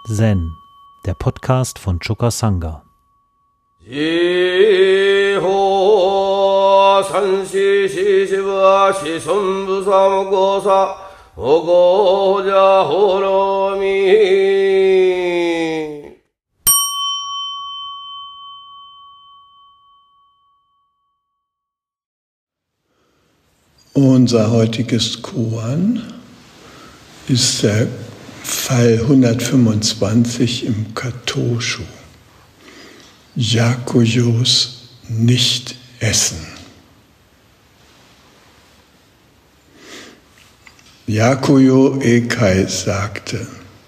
Zen, der Podcast von Choka Sangha. Unser heutiges Koan ist der Fall 125 im Katoshu. Yakujos Nicht-Essen. Yakuyo Ekai sagte: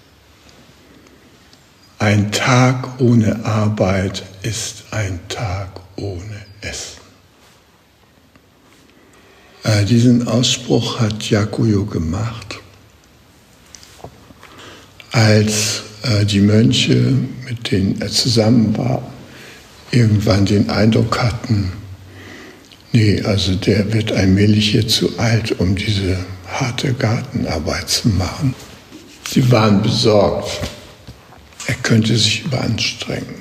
Ein Tag ohne Arbeit ist ein Tag ohne Essen. Diesen Ausspruch hat Yakuyo gemacht, als die Mönche, mit denen er zusammen war, irgendwann den Eindruck hatten, also der wird allmählich hier zu alt, um diese harte Gartenarbeit zu machen. Sie waren besorgt, er könnte sich überanstrengen.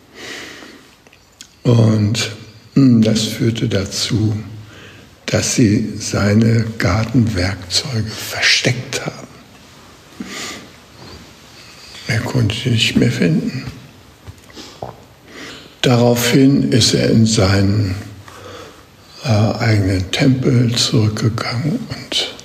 Und das führte dazu, dass sie seine Gartenwerkzeuge versteckt haben. Er konnte sie nicht mehr finden. Daraufhin ist er in seinen eigenen Tempel zurückgegangen und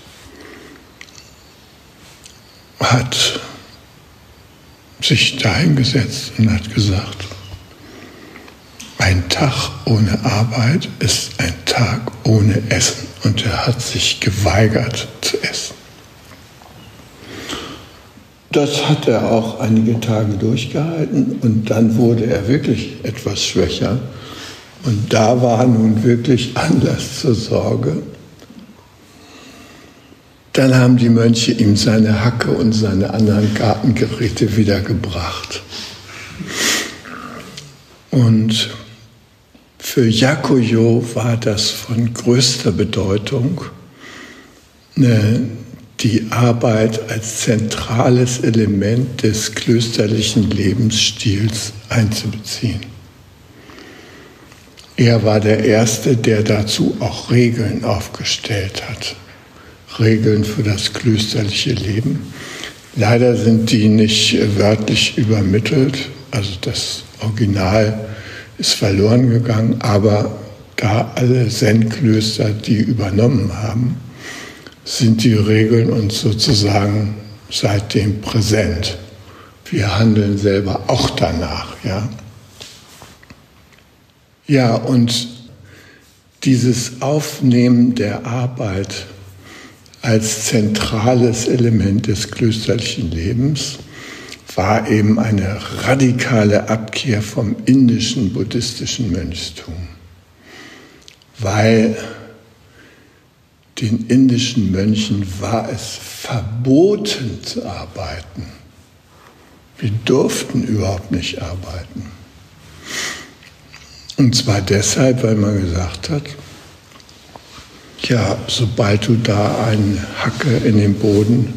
hat sich dahingesetzt und hat gesagt: Ein Tag ohne Arbeit ist ein Tag ohne Essen. Und er hat sich geweigert zu essen. Das hat er auch einige Tage durchgehalten und dann wurde er wirklich etwas schwächer. Und da war nun wirklich Anlass zur Sorge. Dann haben die Mönche ihm seine Hacke und seine anderen Gartengeräte wiedergebracht. Und für Yakuyo war das von größter Bedeutung, die Arbeit als zentrales Element des klösterlichen Lebensstils einzubeziehen. Er war der Erste, der dazu auch Regeln aufgestellt hat. Regeln für das klösterliche Leben. Leider sind die nicht wörtlich übermittelt, also das Original ist verloren gegangen, aber da alle Zen-Klöster die übernommen haben, sind die Regeln uns sozusagen seitdem präsent. Wir handeln selber auch danach, ja. Ja, und dieses Aufnehmen der Arbeit als zentrales Element des klösterlichen Lebens war eben eine radikale Abkehr vom indischen buddhistischen Mönchstum, weil den indischen Mönchen war es verboten zu arbeiten. Wir durften überhaupt nicht arbeiten. Und zwar deshalb, weil man gesagt hat, sobald du da eine Hacke in den Boden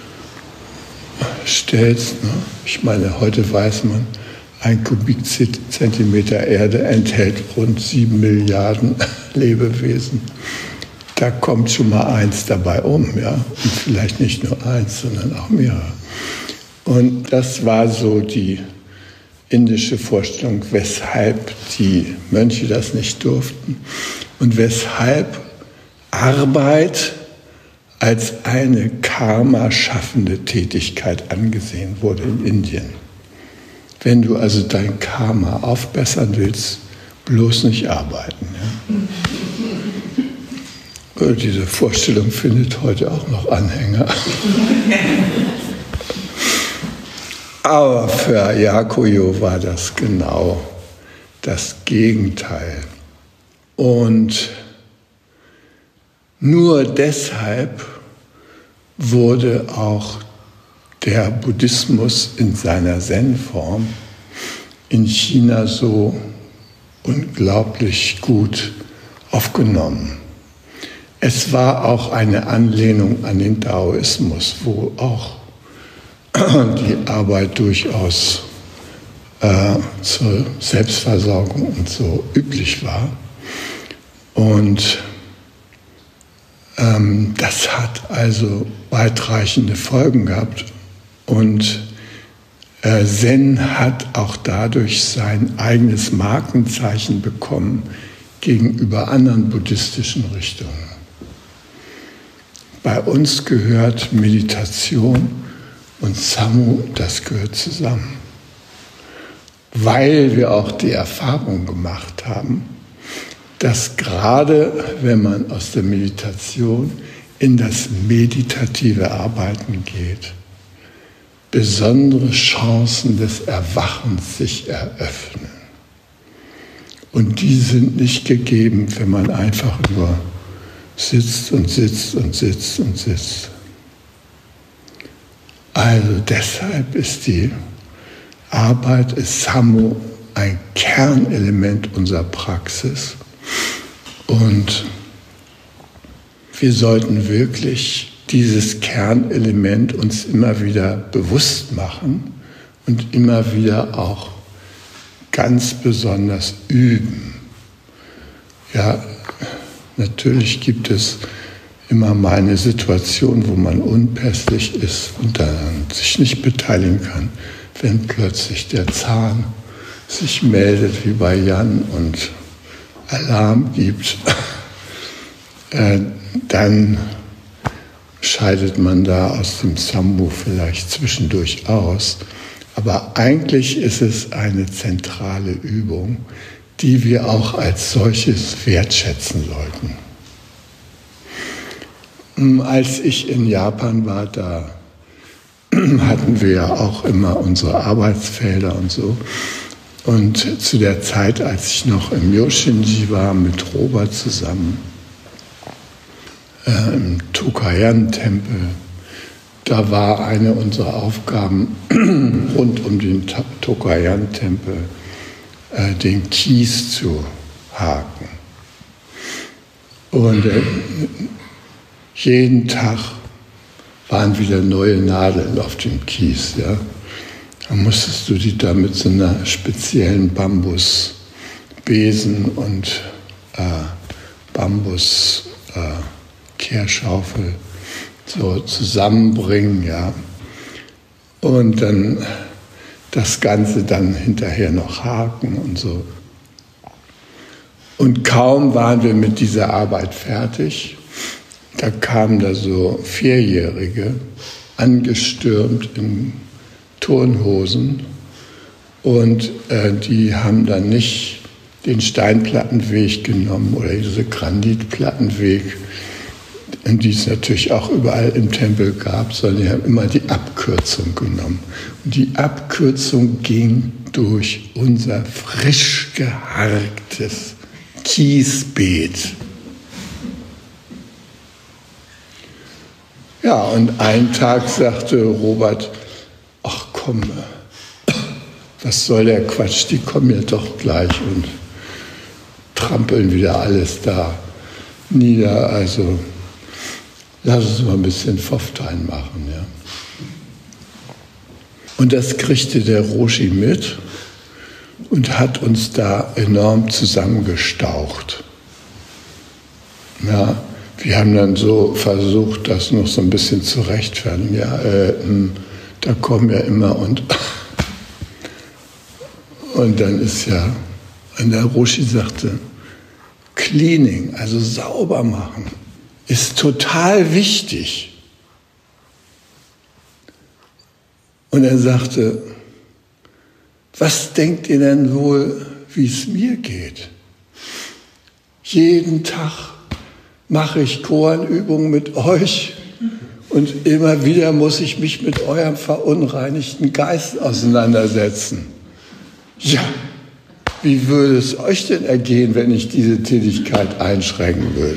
stellst, ich meine, heute weiß man, ein Kubikzentimeter Erde enthält rund 7 Milliarden Lebewesen. Da kommt schon mal eins dabei um, ja, und vielleicht nicht nur eins, sondern auch mehrere. Und das war so die indische Vorstellung, weshalb die Mönche das nicht durften und weshalb Arbeit als eine karma-schaffende Tätigkeit angesehen wurde in Indien. Wenn du also dein Karma aufbessern willst, bloß nicht arbeiten. Ja? Diese Vorstellung findet heute auch noch Anhänger. Aber für Yakuyo war das genau das Gegenteil. Und nur deshalb wurde auch der Buddhismus in seiner Zen-Form in China so unglaublich gut aufgenommen. Es war auch eine Anlehnung an den Daoismus, wo auch die Arbeit durchaus zur Selbstversorgung und so üblich war. Und das hat also weitreichende Folgen gehabt. Und Zen hat auch dadurch sein eigenes Markenzeichen bekommen gegenüber anderen buddhistischen Richtungen. Bei uns gehört Meditation und Sammo, das gehört zusammen. Weil wir auch die Erfahrung gemacht haben, dass gerade wenn man aus der Meditation in das meditative Arbeiten geht, besondere Chancen des Erwachens sich eröffnen. Und die sind nicht gegeben, wenn man einfach nur sitzt und sitzt und sitzt und sitzt. Also deshalb ist die Arbeit, ist Sammo, ein Kernelement unserer Praxis. Und wir sollten wirklich dieses Kernelement uns immer wieder bewusst machen und immer wieder auch ganz besonders üben. Ja, natürlich gibt es immer mal eine Situation, wo man unpässlich ist und dann sich nicht beteiligen kann, wenn plötzlich der Zahn sich meldet wie bei Jan und Alarm gibt, dann scheidet man da aus dem Sammo vielleicht zwischendurch aus. Aber eigentlich ist es eine zentrale Übung, die wir auch als solches wertschätzen sollten. Als ich in Japan war, da hatten wir ja auch immer unsere Arbeitsfelder und so. Und zu der Zeit, als ich noch im Yoshinji war, mit Robert zusammen, im Tokayan-Tempel, da war eine unserer Aufgaben rund um den Tokayan-Tempel, den Kies zu haken. Und jeden Tag waren wieder neue Nadeln auf dem Kies. Ja? Dann musstest du die da mit so einer speziellen Bambusbesen und Bambus-Kehrschaufel so zusammenbringen. Ja? Und dann das Ganze dann hinterher noch haken und so. Und kaum waren wir mit dieser Arbeit fertig, da kamen da so Vierjährige, angestürmt in Turnhosen, und die haben dann nicht den Steinplattenweg genommen oder diese Granitplattenweg, die es natürlich auch überall im Tempel gab, sondern die haben immer die Abkürzung genommen. Und die Abkürzung ging durch unser frisch geharktes Kiesbeet. Ja, und einen Tag sagte Robert, ach komm, was soll der Quatsch, die kommen ja doch gleich und trampeln wieder alles da nieder, also lass uns mal ein bisschen Pfofftein machen. Ja. Und das kriegte der Roshi mit und hat uns da enorm zusammengestaucht. Ja, wir haben dann so versucht, das noch so ein bisschen zu rechtfertigen. Ja, da kommen ja immer und dann ist ja, und der Roshi sagte, Cleaning, also sauber machen, ist total wichtig. Und er sagte, was denkt ihr denn wohl, wie es mir geht? Jeden Tag mache ich Koanübungen mit euch und immer wieder muss ich mich mit eurem verunreinigten Geist auseinandersetzen. Ja, wie würde es euch denn ergehen, wenn ich diese Tätigkeit einschränken würde?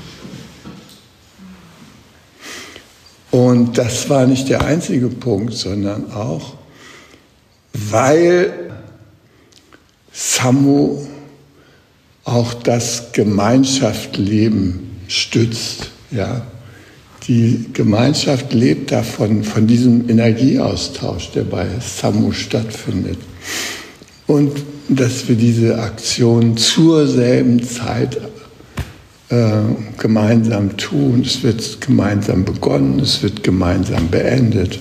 Und das war nicht der einzige Punkt, sondern auch, weil Sammo auch das Gemeinschaftsleben stützt, ja, Die Gemeinschaft lebt davon, von diesem Energieaustausch, der bei Samu stattfindet. Und dass wir diese Aktion zur selben Zeit gemeinsam tun. Es wird gemeinsam begonnen, es wird gemeinsam beendet.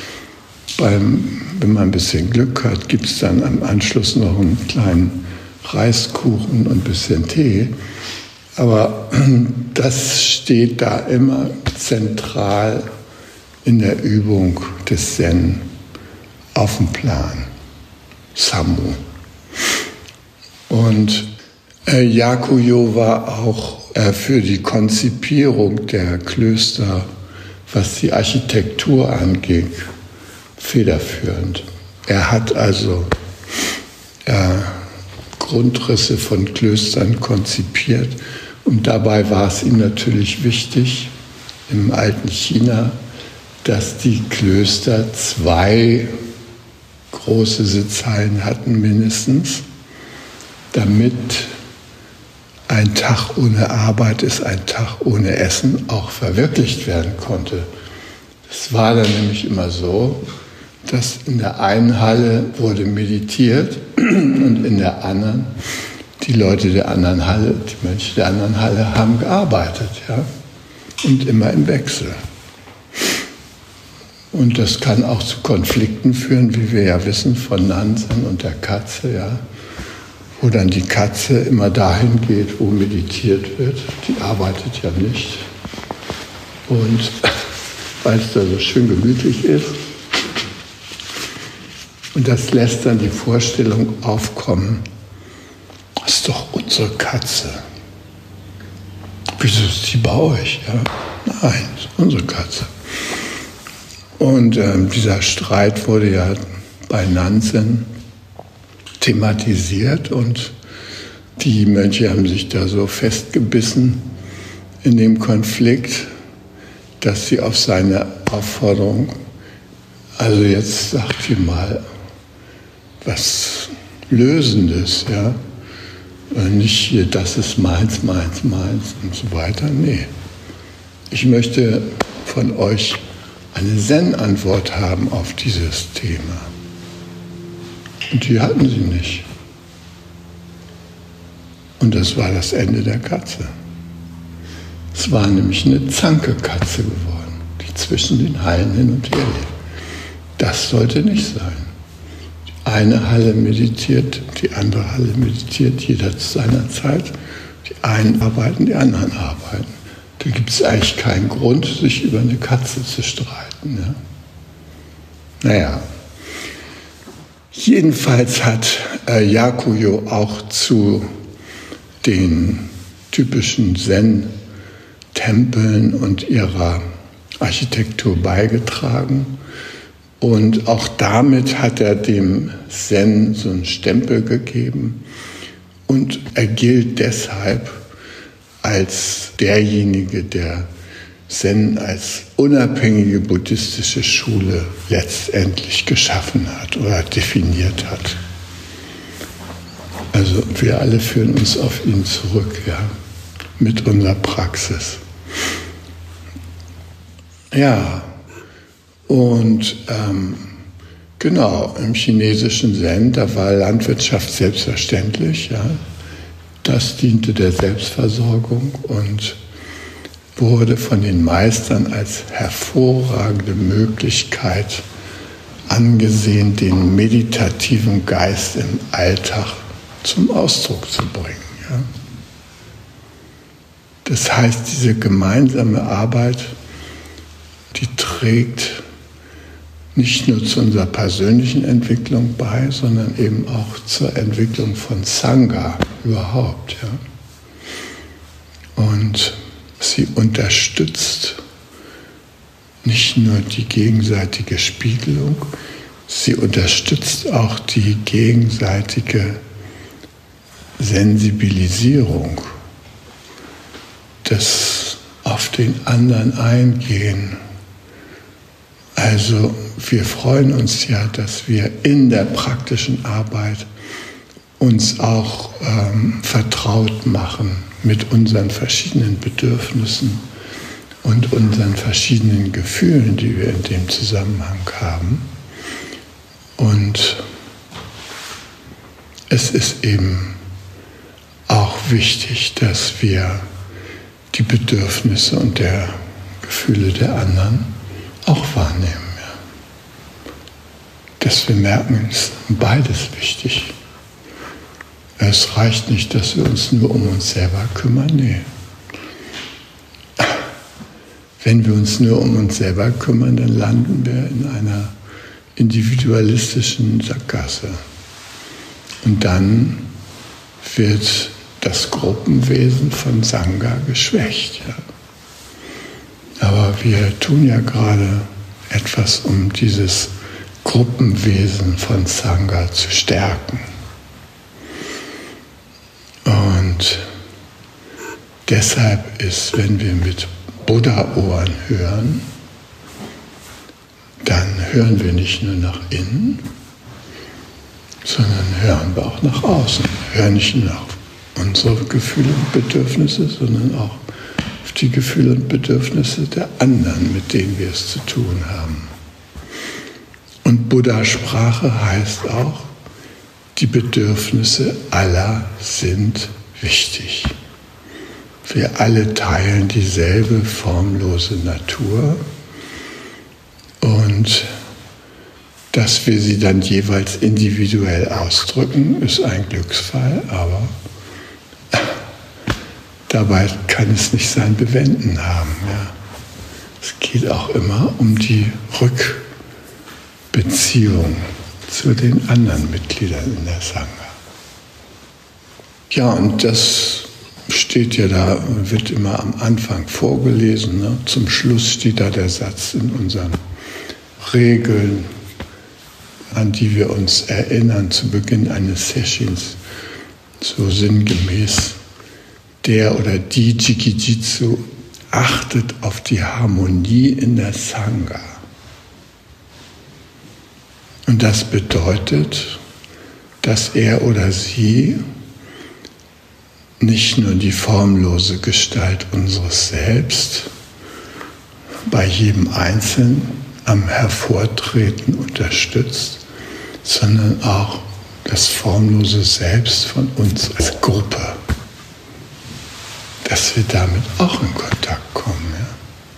Wenn man ein bisschen Glück hat, gibt es dann am Anschluss noch einen kleinen Reiskuchen und ein bisschen Tee. Aber das steht da immer zentral in der Übung des Zen auf dem Plan. Samu. Und Yakuyo war auch für die Konzipierung der Klöster, was die Architektur angeht, federführend. Er hat also Grundrisse von Klöstern konzipiert und dabei war es ihm natürlich wichtig, im alten China, dass die Klöster 2 große Sitzhallen hatten mindestens, damit ein Tag ohne Arbeit ist ein Tag ohne Essen auch verwirklicht werden konnte. Es war dann nämlich immer so, dass in der einen Halle wurde meditiert und in der anderen, die Leute der anderen Halle, die Mönche der anderen Halle haben gearbeitet, ja, und immer im Wechsel. Und das kann auch zu Konflikten führen, wie wir ja wissen von Nansen und der Katze, ja, wo dann die Katze immer dahin geht, wo meditiert wird. Die arbeitet ja nicht. Und weil es da so schön gemütlich ist. Und das lässt dann die Vorstellung aufkommen, das ist doch unsere Katze. Wieso ist die bei euch? Ja? Nein, das ist unsere Katze. Und dieser Streit wurde ja bei Nansen thematisiert und die Mönche haben sich da so festgebissen in dem Konflikt, dass sie auf seine Aufforderung, also jetzt sagt ihr mal was Lösendes, ja, nicht hier, das ist meins, meins, meins und so weiter, nee. Ich möchte von euch eine Zen-Antwort haben auf dieses Thema. Und die hatten sie nicht. Und das war das Ende der Katze. Es war nämlich eine Zanke-Katze geworden, die zwischen den Hallen hin und her lebt. Das sollte nicht sein. Die eine Halle meditiert, die andere Halle meditiert, jeder zu seiner Zeit. Die einen arbeiten, die anderen arbeiten. Da gibt es eigentlich keinen Grund, sich über eine Katze zu streiten. Ja? Naja. Jedenfalls hat Yakuyo auch zu den typischen Zen-Tempeln und ihrer Architektur beigetragen. Und auch damit hat er dem Zen so einen Stempel gegeben. Und er gilt deshalb als derjenige, der Zen als unabhängige buddhistische Schule letztendlich geschaffen hat oder definiert hat. Also wir alle führen uns auf ihn zurück, ja, mit unserer Praxis. Ja, und genau, im chinesischen Zen, da war Landwirtschaft selbstverständlich, ja. Das diente der Selbstversorgung und wurde von den Meistern als hervorragende Möglichkeit angesehen, den meditativen Geist im Alltag zum Ausdruck zu bringen. Ja? Das heißt, diese gemeinsame Arbeit, die trägt nicht nur zu unserer persönlichen Entwicklung bei, sondern eben auch zur Entwicklung von Sangha überhaupt. Ja? Und sie unterstützt nicht nur die gegenseitige Spiegelung, sie unterstützt auch die gegenseitige Sensibilisierung, das auf den anderen eingehen. Also wir freuen uns ja, dass wir in der praktischen Arbeit uns auch vertraut machen mit unseren verschiedenen Bedürfnissen und unseren verschiedenen Gefühlen, die wir in dem Zusammenhang haben. Und es ist eben auch wichtig, dass wir die Bedürfnisse und der Gefühle der anderen auch wahrnehmen. Ja. Dass wir merken, es ist beides wichtig. Es reicht nicht, dass wir uns nur um uns selber kümmern. Nee. Wenn wir uns nur um uns selber kümmern, dann landen wir in einer individualistischen Sackgasse. Und dann wird das Gruppenwesen von Sangha geschwächt. Ja. Aber wir tun ja gerade etwas, um dieses Gruppenwesen von Sangha zu stärken. Und deshalb ist, wenn wir mit Buddha-Ohren hören, dann hören wir nicht nur nach innen, sondern hören wir auch nach außen. Hören nicht nur auf unsere Gefühle und Bedürfnisse, sondern auch auf die Gefühle und Bedürfnisse der anderen, mit denen wir es zu tun haben. Und Buddha-Sprache heißt auch, die Bedürfnisse aller sind wichtig. Wir alle teilen dieselbe formlose Natur und dass wir sie dann jeweils individuell ausdrücken, ist ein Glücksfall, aber dabei kann es nicht sein Bewenden haben. Ja. Es geht auch immer um die Rückbeziehung zu den anderen Mitgliedern in der Sangha. Ja, und das steht ja da, wird immer am Anfang vorgelesen. Ne? Zum Schluss steht da der Satz in unseren Regeln, an die wir uns erinnern zu Beginn eines Sessions, so sinngemäß: Der oder die Jikijitsu achtet auf die Harmonie in der Sangha. Und das bedeutet, dass er oder sie nicht nur die formlose Gestalt unseres Selbst bei jedem Einzelnen am Hervortreten unterstützt, sondern auch das formlose Selbst von uns als Gruppe, dass wir damit auch in Kontakt kommen. Ja?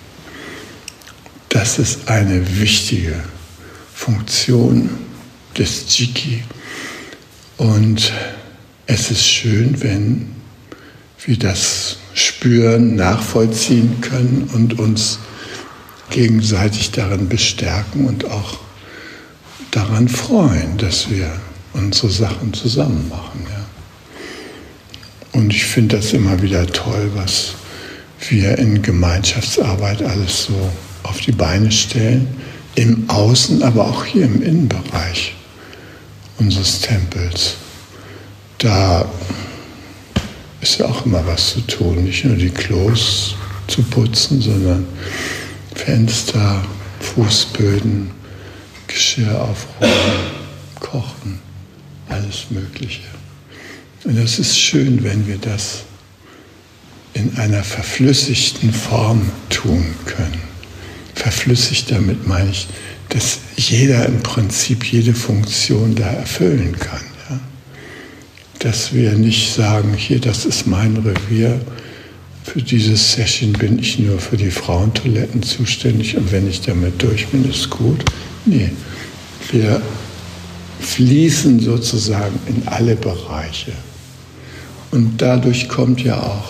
Das ist eine wichtige Funktion des Jiki. Und es ist schön, wenn wir das spüren, nachvollziehen können und uns gegenseitig darin bestärken und auch daran freuen, dass wir unsere Sachen zusammen machen. Ja. Und ich finde das immer wieder toll, was wir in Gemeinschaftsarbeit alles so auf die Beine stellen, im Außen, aber auch hier im Innenbereich unseres Tempels. Da ist ja auch immer was zu tun, nicht nur die Klos zu putzen, sondern Fenster, Fußböden, Geschirr aufräumen, kochen, alles Mögliche. Und es ist schön, wenn wir das in einer verflüssigten Form tun können. Verflüssigt, damit meine ich, dass jeder im Prinzip jede Funktion da erfüllen kann. Ja? Dass wir nicht sagen, hier, das ist mein Revier, für dieses Session bin ich nur für die Frauentoiletten zuständig und wenn ich damit durch bin, ist gut. Nee, wir fließen sozusagen in alle Bereiche. Und dadurch kommt ja auch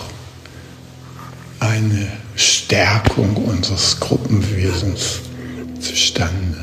eine Stärkung unseres Gruppenwesens zustande.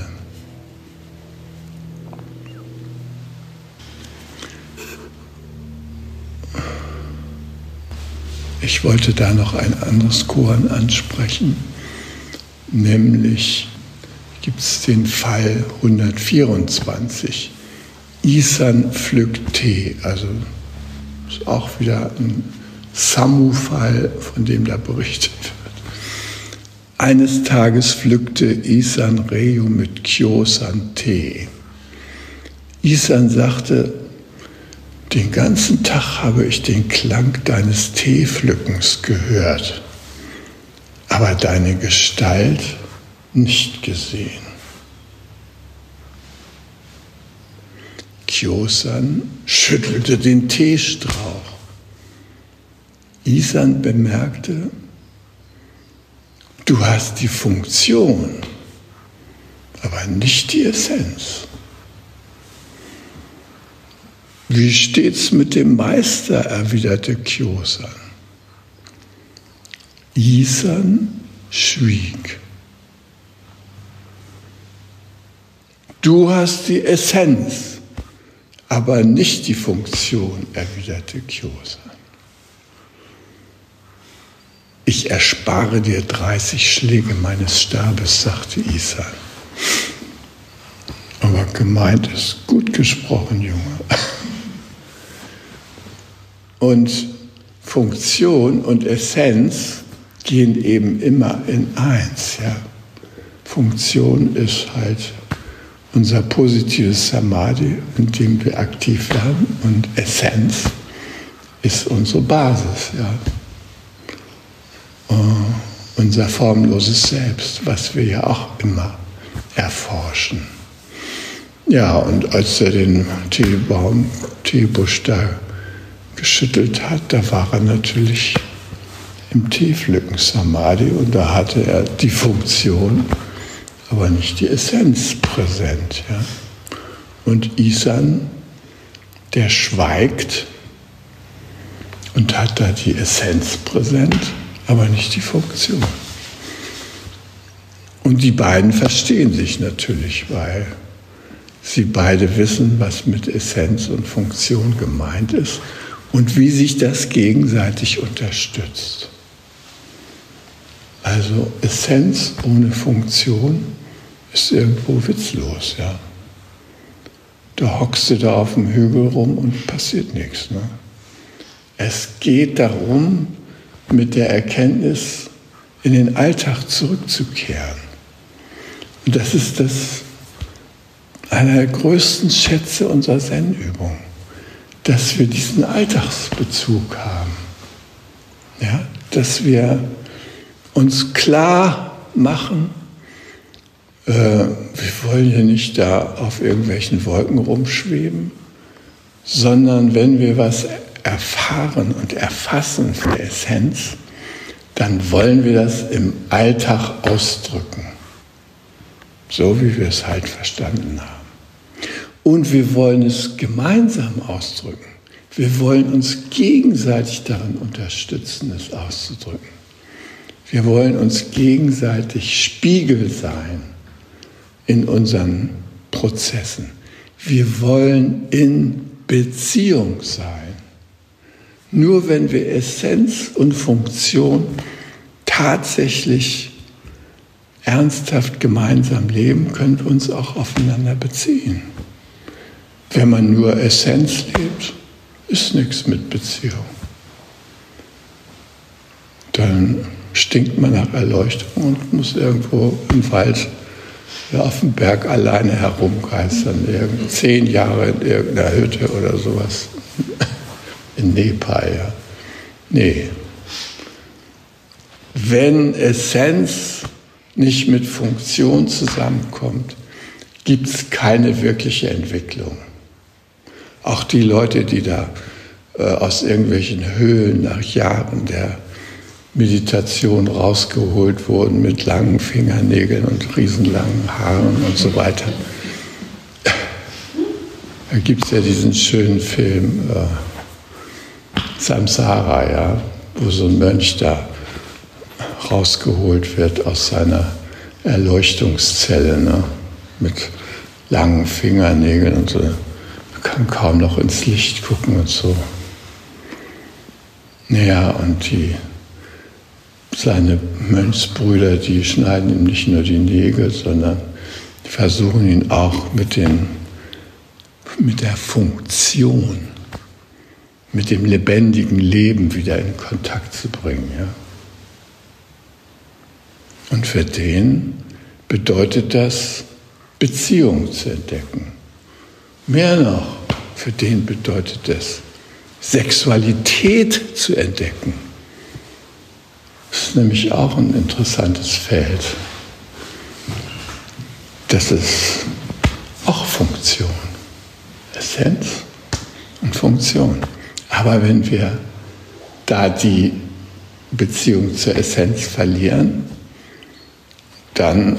Ich wollte da noch ein anderes Koan ansprechen, nämlich gibt es den Fall 124. Isan pflückt Tee, also ist auch wieder ein Samu-Fall, von dem da berichtet wird. Eines Tages pflückte Isan Ryu mit Kyo-san Tee. Isan sagte: Den ganzen Tag habe ich den Klang deines Teepflückens gehört. aber deine Gestalt nicht gesehen. Kyosan schüttelte den Teestrauch. Isan bemerkte, du hast die Funktion, aber nicht die Essenz. Wie steht's mit dem Meister, erwiderte Kyosan. Isan schwieg. Du hast die Essenz, aber nicht die Funktion, erwiderte Kyosan. Ich erspare dir 30 Schläge meines Stabes, sagte Isan. Aber gemeint ist gut gesprochen, Junge. Und Funktion und Essenz gehen eben immer in eins. Ja? Funktion ist halt unser positives Samadhi, in dem wir aktiv werden, und Essenz ist unsere Basis. Ja? Unser formloses Selbst, was wir ja auch immer erforschen. Ja, und als er den Teebusch da geschüttelt hat, da war er natürlich im Teepflücken-Samadhi und da hatte er die Funktion, aber nicht die Essenz präsent. Ja? Und Isan, der schweigt und hat da die Essenz präsent, aber nicht die Funktion. Und die beiden verstehen sich natürlich, weil sie beide wissen, was mit Essenz und Funktion gemeint ist und wie sich das gegenseitig unterstützt. Also Essenz ohne Funktion ist irgendwo witzlos. Ja? Da hockst du da auf dem Hügel rum und passiert nichts. Ne? Es geht darum, mit der Erkenntnis in den Alltag zurückzukehren. Und das ist einer der größten Schätze unserer Zen-Übung, dass wir diesen Alltagsbezug haben. Ja? Dass wir uns klar machen, wir wollen ja nicht da auf irgendwelchen Wolken rumschweben, sondern wenn wir was erfahren und erfassen von der Essenz, dann wollen wir das im Alltag ausdrücken. So wie wir es halt verstanden haben. Und wir wollen es gemeinsam ausdrücken. Wir wollen uns gegenseitig darin unterstützen, es auszudrücken. Wir wollen uns gegenseitig Spiegel sein in unseren Prozessen. Wir wollen in Beziehung sein. Nur wenn wir Essenz und Funktion tatsächlich ernsthaft gemeinsam leben, können wir uns auch aufeinander beziehen. Wenn man nur Essenz lebt, ist nichts mit Beziehung. Dann stinkt man nach Erleuchtung und muss irgendwo im Wald auf dem Berg alleine herumgeistern, 10 Jahre in irgendeiner Hütte oder sowas. In Nepal, ja. Nee. Wenn Essenz nicht mit Funktion zusammenkommt, gibt es keine wirkliche Entwicklung. Auch die Leute, die da aus irgendwelchen Höhlen nach Jahren der Meditation rausgeholt wurden mit langen Fingernägeln und riesenlangen Haaren und so weiter. Da gibt es ja diesen schönen Film Samsara, ja, wo so ein Mönch da rausgeholt wird aus seiner Erleuchtungszelle, ne, mit langen Fingernägeln und so. Man kann kaum noch ins Licht gucken und so. Naja, und seine Mönchsbrüder, die schneiden ihm nicht nur die Nägel, sondern versuchen ihn auch mit der Funktion, mit dem lebendigen Leben wieder in Kontakt zu bringen. Ja? Und für den bedeutet das, Beziehung zu entdecken. Mehr noch, für den bedeutet es, Sexualität zu entdecken. Das ist nämlich auch ein interessantes Feld. Das ist auch Funktion. Essenz und Funktion. Aber wenn wir da die Beziehung zur Essenz verlieren, dann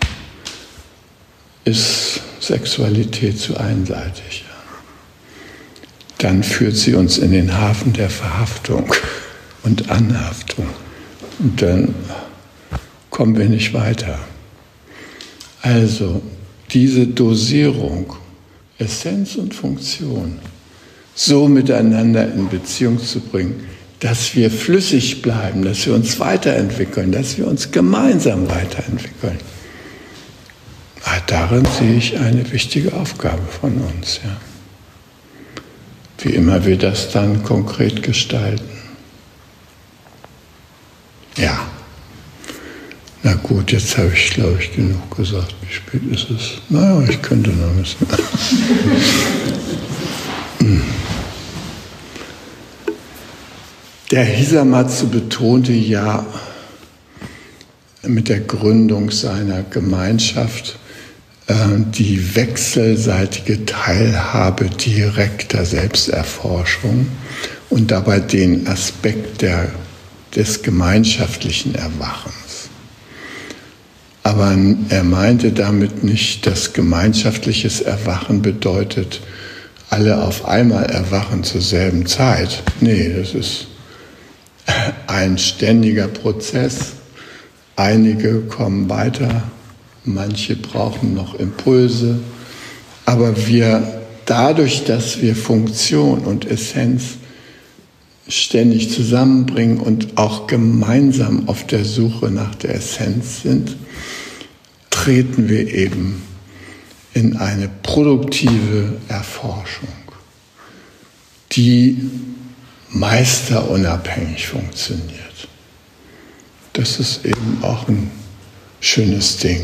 ist Sexualität zu einseitig. Dann führt sie uns in den Hafen der Verhaftung und Anhaftung. Und dann kommen wir nicht weiter. Also diese Dosierung, Essenz und Funktion, so miteinander in Beziehung zu bringen, dass wir flüssig bleiben, dass wir uns weiterentwickeln, dass wir uns gemeinsam weiterentwickeln. Darin sehe ich eine wichtige Aufgabe von uns. Ja. Wie immer wir das dann konkret gestalten. Ja. Na gut, jetzt habe ich, glaube ich, genug gesagt. Wie spät ist es? Naja, ich könnte noch ein bisschen. Der Hisamatsu betonte ja mit der Gründung seiner Gemeinschaft die wechselseitige Teilhabe direkter Selbsterforschung und dabei den Aspekt des gemeinschaftlichen Erwachens. Aber er meinte damit nicht, dass gemeinschaftliches Erwachen bedeutet, alle auf einmal erwachen zur selben Zeit. Nee, das ist ein ständiger Prozess. Einige kommen weiter, manche brauchen noch Impulse. Aber dadurch, dass wir Funktion und Essenz ständig zusammenbringen und auch gemeinsam auf der Suche nach der Essenz sind, treten wir eben in eine produktive Erforschung, die meisterunabhängig funktioniert. Das ist eben auch ein schönes Ding.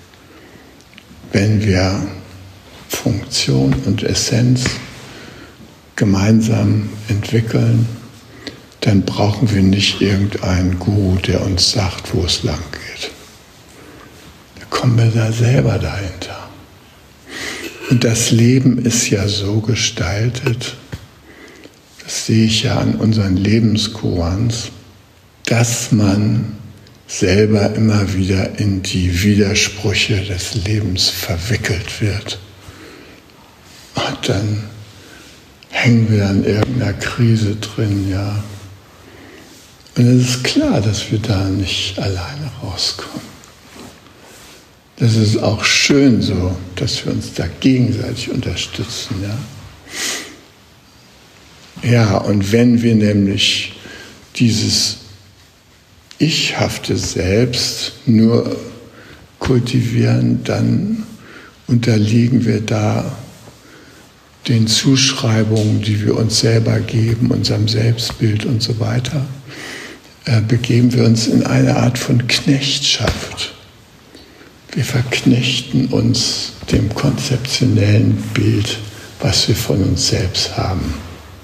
Wenn wir Funktion und Essenz gemeinsam entwickeln, dann brauchen wir nicht irgendeinen Guru, der uns sagt, wo es lang geht. Da kommen wir da selber dahinter. Und das Leben ist ja so gestaltet, das sehe ich ja an unseren Lebenskurans, dass man selber immer wieder in die Widersprüche des Lebens verwickelt wird. Und dann hängen wir an irgendeiner Krise drin, ja. Und es ist klar, dass wir da nicht alleine rauskommen. Das ist auch schön so, dass wir uns da gegenseitig unterstützen, ja. Ja, und wenn wir nämlich dieses ichhafte Selbst nur kultivieren, dann unterliegen wir da den Zuschreibungen, die wir uns selber geben, unserem Selbstbild und so weiter, begeben wir uns in eine Art von Knechtschaft. Wir verknechten uns dem konzeptionellen Bild, was wir von uns selbst haben.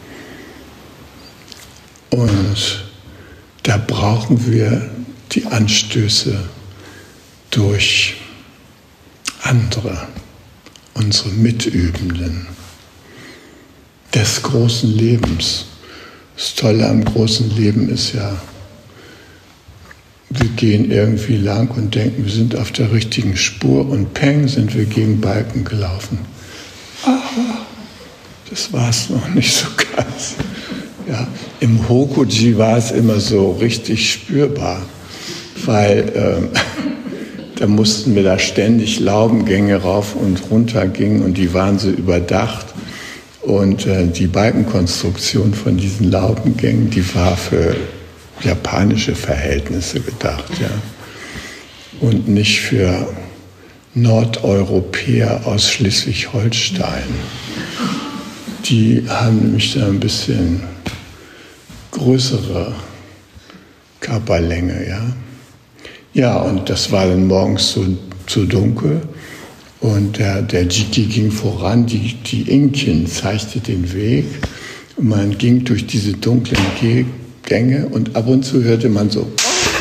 Und da brauchen wir die Anstöße durch andere, unsere Mitübenden des großen Lebens. Das Tolle am großen Leben ist ja, wir gehen irgendwie lang und denken, wir sind auf der richtigen Spur und peng, sind wir gegen Balken gelaufen. Aber das war es noch nicht so ganz. Ja, im Hokuji war es immer so richtig spürbar, weil da mussten wir da ständig Laubengänge rauf und runter gingen und die waren so überdacht. Und die Balkenkonstruktion von diesen Laubengängen, die war für japanische Verhältnisse gedacht, ja. Und nicht für Nordeuropäer aus Schleswig-Holstein. Die haben nämlich da ein bisschen größere Körperlänge, ja. Ja, und das war dann morgens so dunkel. Und der Jiki ging voran, die Inkin zeigte den Weg. Und man ging durch diese dunklen Gänge und ab und zu hörte man so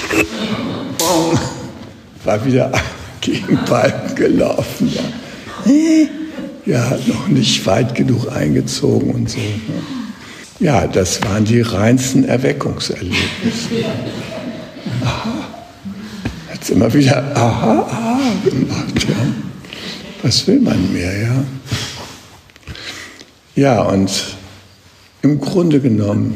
Bong, war wieder gegen Balken gelaufen. Ja, noch nicht weit genug eingezogen und so. Ja, das waren die reinsten Erweckungserlebnisse. Aha. Hat's immer wieder aha gemacht, ja. Was will man mehr, ja? Ja, und im Grunde genommen,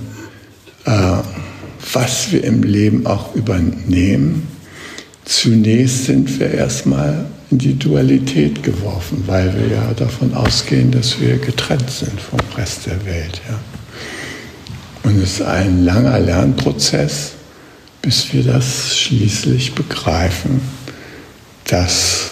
was wir im Leben auch übernehmen, zunächst sind wir erstmal in die Dualität geworfen, weil wir ja davon ausgehen, dass wir getrennt sind vom Rest der Welt. Ja. Und es ist ein langer Lernprozess, bis wir das schließlich begreifen, dass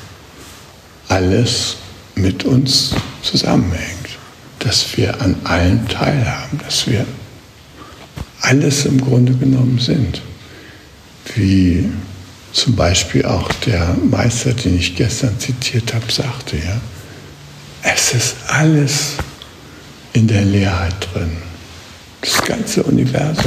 alles mit uns zusammenhängt, dass wir an allem teilhaben, dass wir alles im Grunde genommen sind. Wie zum Beispiel auch der Meister, den ich gestern zitiert habe, sagte, ja, es ist alles in der Leerheit drin. Das ganze Universum.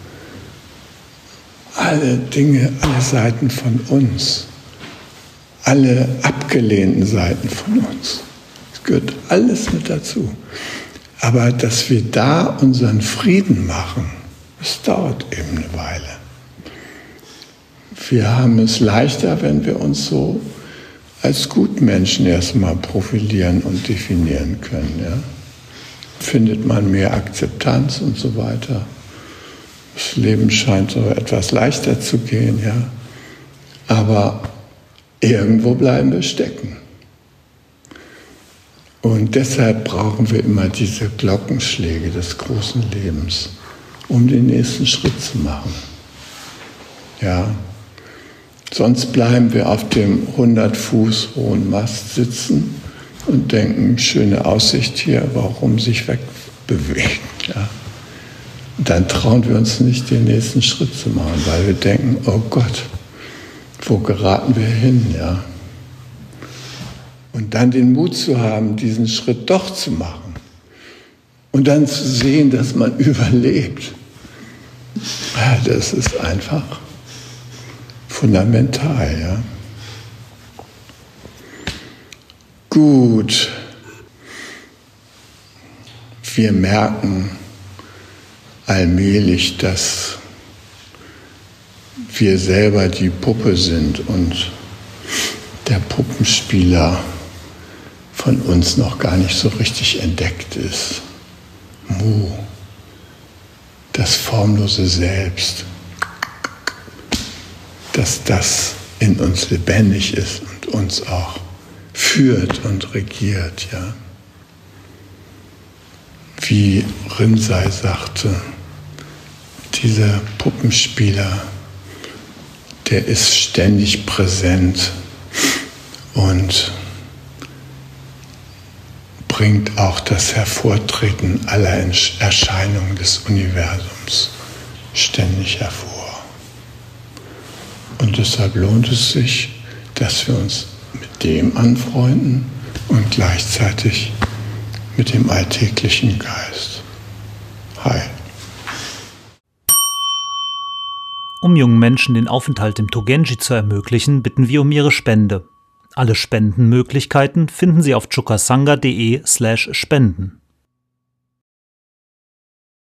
Alle Dinge, alle Seiten von uns. Alle abgelehnten Seiten von uns. Es gehört alles mit dazu. Aber dass wir da unseren Frieden machen, das dauert eben eine Weile. Wir haben es leichter, wenn wir uns so als Gutmenschen erstmal profilieren und definieren können. Ja? Findet man mehr Akzeptanz und so weiter. Das Leben scheint so etwas leichter zu gehen, ja. Aber irgendwo bleiben wir stecken. Und deshalb brauchen wir immer diese Glockenschläge des großen Lebens, um den nächsten Schritt zu machen. Ja. Sonst bleiben wir auf dem 100 Fuß hohen Mast sitzen und denken, schöne Aussicht hier, warum sich wegbewegen. Ja. Und dann trauen wir uns nicht, den nächsten Schritt zu machen, weil wir denken, oh Gott, wo geraten wir hin? Ja. Und dann den Mut zu haben, diesen Schritt doch zu machen. Und dann zu sehen, dass man überlebt. Ja, das ist einfach fundamental, ja. Gut. Wir merken allmählich, dass wir selber die Puppe sind und der Puppenspieler von uns noch gar nicht so richtig entdeckt ist. Das formlose Selbst, dass das in uns lebendig ist und uns auch führt und regiert, ja. Wie Rinzai sagte, dieser Puppenspieler, der ist ständig präsent und bringt auch das Hervortreten aller Erscheinungen des Universums ständig hervor. Und deshalb lohnt es sich, dass wir uns mit dem anfreunden und gleichzeitig mit dem alltäglichen Geist. Hi. Um jungen Menschen den Aufenthalt im Togenji zu ermöglichen, bitten wir um ihre Spende. Alle Spendenmöglichkeiten finden Sie auf chukasanga.de/spenden.